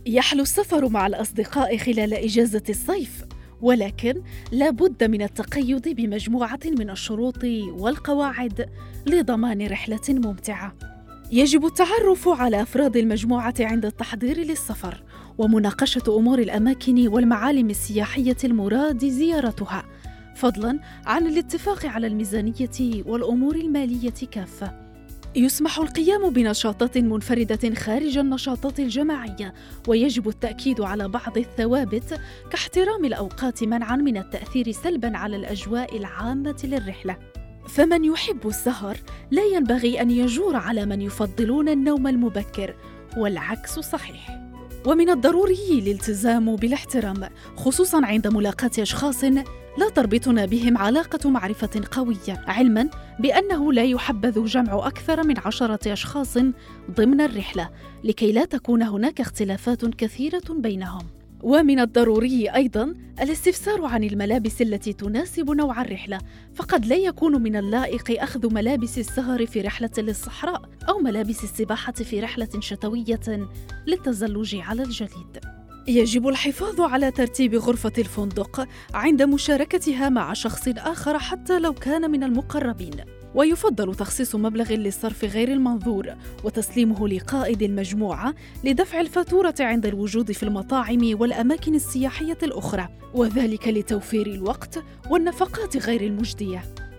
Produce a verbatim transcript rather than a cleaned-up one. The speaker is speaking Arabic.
يحلو السفر مع الأصدقاء خلال إجازة الصيف، ولكن لا بد من التقيد بمجموعة من الشروط والقواعد لضمان رحلة ممتعة. يجب التعرف على أفراد المجموعة عند التحضير للسفر، ومناقشة أمور الأماكن والمعالم السياحية المراد زيارتها، فضلاً عن الاتفاق على الميزانية والأمور المالية كافة. يسمح القيام بنشاطات منفردة خارج النشاطات الجماعية، ويجب التأكيد على بعض الثوابت كاحترام الأوقات منعاً من التأثير سلباً على الأجواء العامة للرحلة. فمن يحب السهر لا ينبغي أن يجور على من يفضلون النوم المبكر، والعكس صحيح. ومن الضروري الالتزام بالاحترام، خصوصاً عند ملاقاة أشخاص لا تربطنا بهم علاقة معرفة قوية، علماً بأنه لا يحبذ جمع أكثر من عشرة أشخاص ضمن الرحلة لكي لا تكون هناك اختلافات كثيرة بينهم. ومن الضروري أيضاً الاستفسار عن الملابس التي تناسب نوع الرحلة، فقد لا يكون من اللائق أخذ ملابس السهر في رحلة للصحراء أو ملابس السباحة في رحلة شتوية للتزلج على الجليد. يجب الحفاظ على ترتيب غرفة الفندق عند مشاركتها مع شخص آخر حتى لو كان من المقربين، ويفضل تخصيص مبلغ للصرف غير المنظور وتسليمه لقائد المجموعة لدفع الفاتورة عند الوجود في المطاعم والأماكن السياحية الأخرى، وذلك لتوفير الوقت والنفقات غير المجدية.